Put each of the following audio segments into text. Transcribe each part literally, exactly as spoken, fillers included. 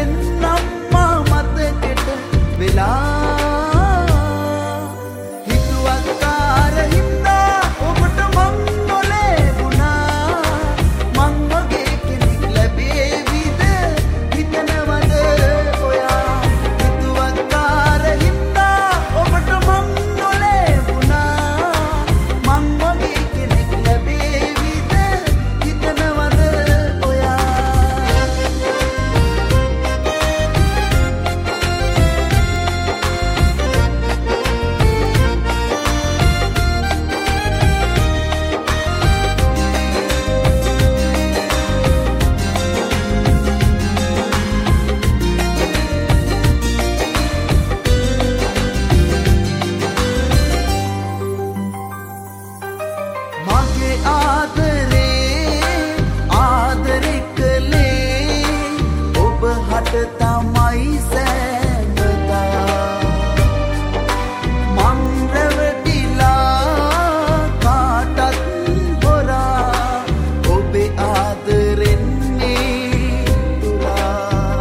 දෙන්නම්මා මතකෙට වෙලා හිතුවක්කාර හින්දා ඔබට මං නොලැබුණා මං වගේ කෙනෙක් ලැබේවිද හිතනවද ඔයා හිතුවක්කාර හින්දා ඔබට මං නොලැබුණා මං වගේ කෙනෙක් ලැබේවිද හිතනවද ඔයා මගේ ආදරේ ආදරේ කළේ ඔබ හට තමයි සෑමදා මං රැවටිලා කාටත් හොරා ඔබේ ආදරෙන් තුරා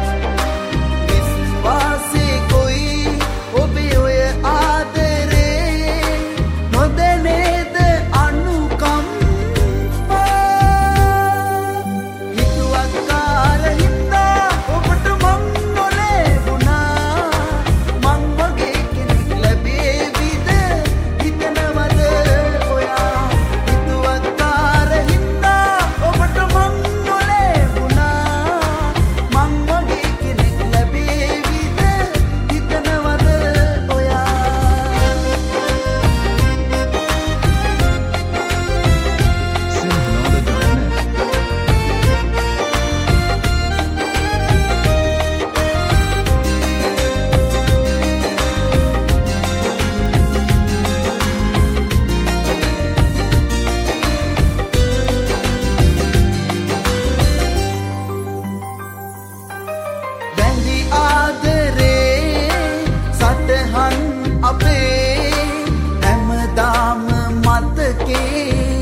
විශ්වාසේ කොයි ඔබේ ඔය ආදරේ නොදැනේද අනුකම්පා හිතුවක්කාර හින්දා ඔබට මං නොලැබුණා මං වගේ කෙනෙක් ලැබේවිද හිතනවද ඔයා හිතුවක්කාර හින්දා ඔබට මං නොලැබුණා මං වගේ කෙනෙක් ලැබේවිද හිතනවද ඔයා බැඳි ආදරේ සටහන් අපේ හැමදාම මතකේ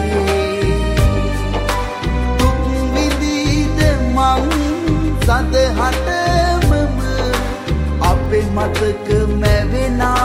දුක් විඳීද මං සදහටමම අපේ මතක මැවෙනා